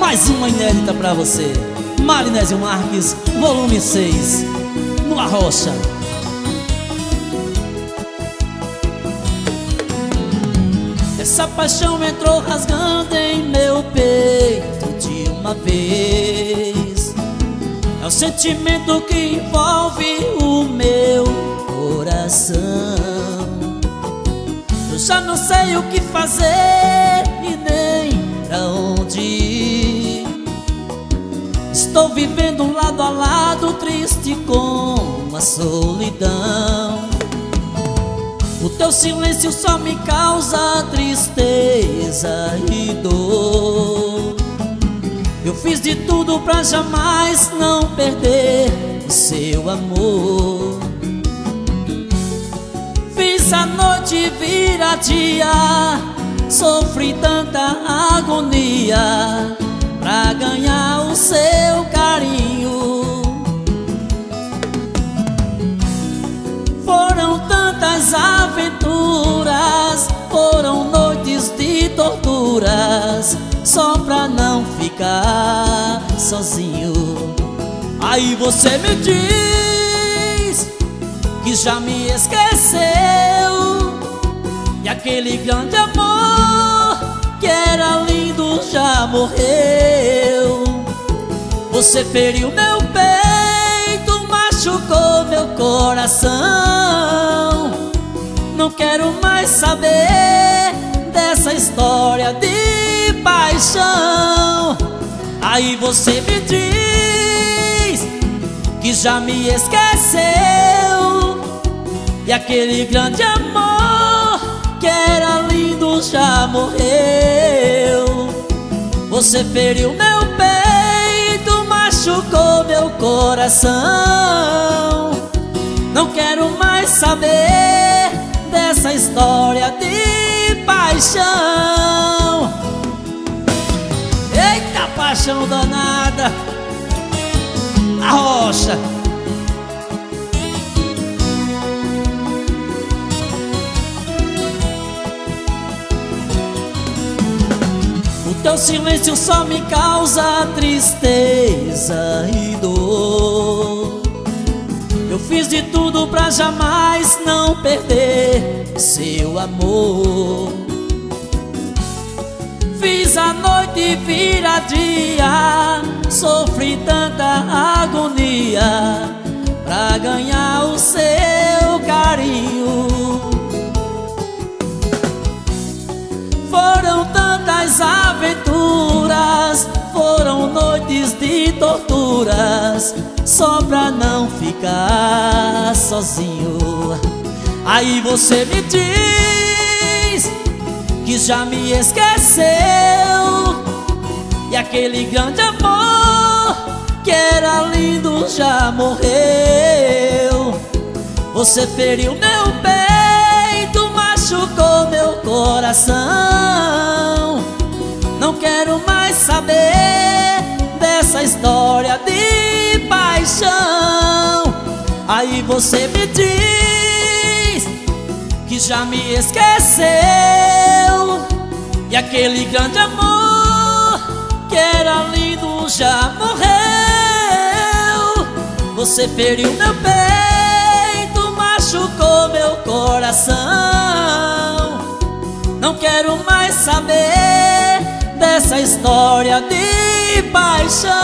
Mais uma inédita pra você. Marinésio Marques, volume 6, no Arrocha. Essa paixão entrou rasgando em meu peito de uma vez. É o sentimento que envolve o meu coração. Eu já não sei o que fazer e nem pra onde ir. Estou vivendo lado a lado, triste com a solidão. O teu silêncio só me causa tristeza e dor. Eu fiz de tudo pra jamais não perder o seu amor. Fiz a noite virar dia, sofri tanta agonia pra ganhar o seu carinho. Foram tantas aventuras, foram noites de torturas, só pra não ficar sozinho. Aí você me diz que já me esqueceu, e aquele grande amor que era lindo já morreu. Você feriu meu peito, machucou meu coração. Não quero mais saber dessa história de paixão. Aí você me diz que já me esqueceu, e aquele grande amor que era lindo já morreu. Você feriu meu peito, machucou meu coração. Não quero mais saber dessa história de paixão. Eita, paixão danada, Arrocha. O teu silêncio só me causa tristeza e dor. Eu fiz de tudo pra jamais não perder seu amor. Fiz a noite virar dia, sofri tanta agonia pra ganhar o seu carinho. Foram tantas aventuras, foram noites de torturas, só pra não ficar sozinho. Aí você me diz que já me esqueceu, e aquele grande amor que era lindo já morreu. Você feriu meu peito, machucou meu coração. Não quero mais saber dessa história de paixão. Aí você me diz que já me esqueceu, e aquele grande amor que era lindo já morreu. Você feriu meu peito, machucou meu coração. Não quero mais saber dessa história de paixão.